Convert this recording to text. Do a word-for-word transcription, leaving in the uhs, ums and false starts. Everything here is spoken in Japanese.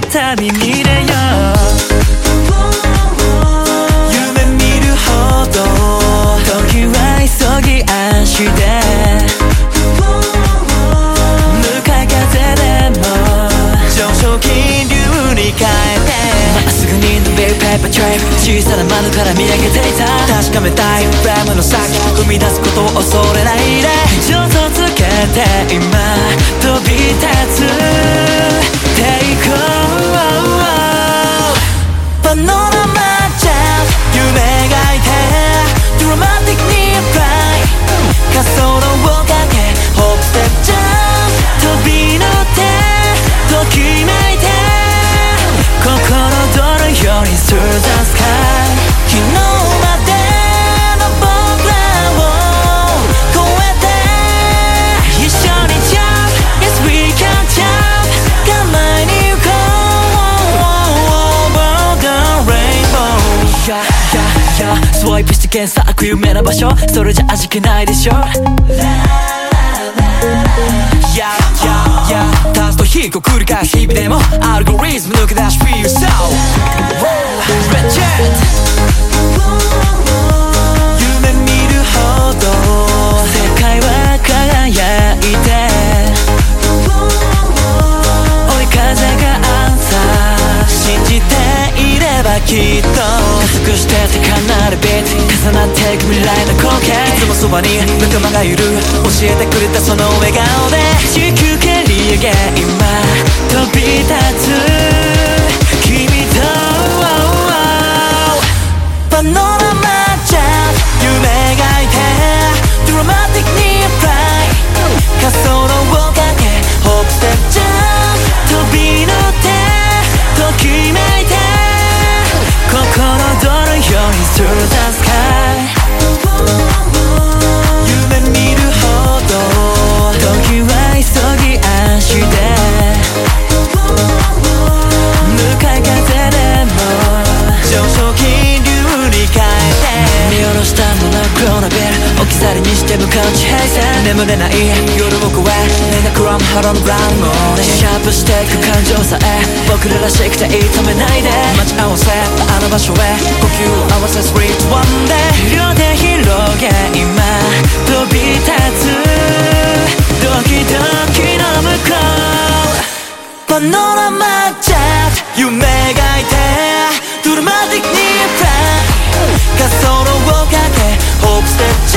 旅に出よう夢見るほど時は急ぎ足で向かい風でも上昇気流に変えてまっすぐに伸びるペーパートレイ小さな窓から見上げていた確かめたいフレームの先踏み出すことを恐れないで上手つけて今飛び立つ Take off パノラマジャン夢描いてドラマティックにフライ滑走路をかけホップステップジャンプ飛び乗ってときめいて心躍るように Through the sky 昨日までの僕らを超えて一緒に Jump Yes we can jump 構えに行こう Over the rainbow Yeah yeah yeah スワイプして検索夢の場所それじゃ味気ないでしょ Yeah yeah yeah タスと引く繰り返す日々でもアルゴリズム抜け出し Feel yourself Red Jet 夢見るほど世界は輝いて追い風がアンサー信じていればきっと加速して高鳴るビート重なっていく未来の光景いつもそばに仲間がいる教えてくれたその笑顔で地球蹴り上げ今飛び立つ君とパノラマジャン夢描いてドラマティックにフライ滑走路をかけホップステップジャンプ飛び乗ってときめいて心躍るように Through the sky 夢見るほど時は急ぎ足で向かい風でも上昇気流に変えて見下ろしたモノクロなビル置き去りにして向かう地平線眠れない夜を越え目がくらむハローのブラウンモーニングシャープしていく感情さえ僕ららしくていい止めないで待ち合わせあの場所へ呼吸を合わせスリートワンで両手広げ今飛び立つドキドキの向こうパノラマジャンプ夢描いてドラマティックにフライ滑走路をかけホップステップ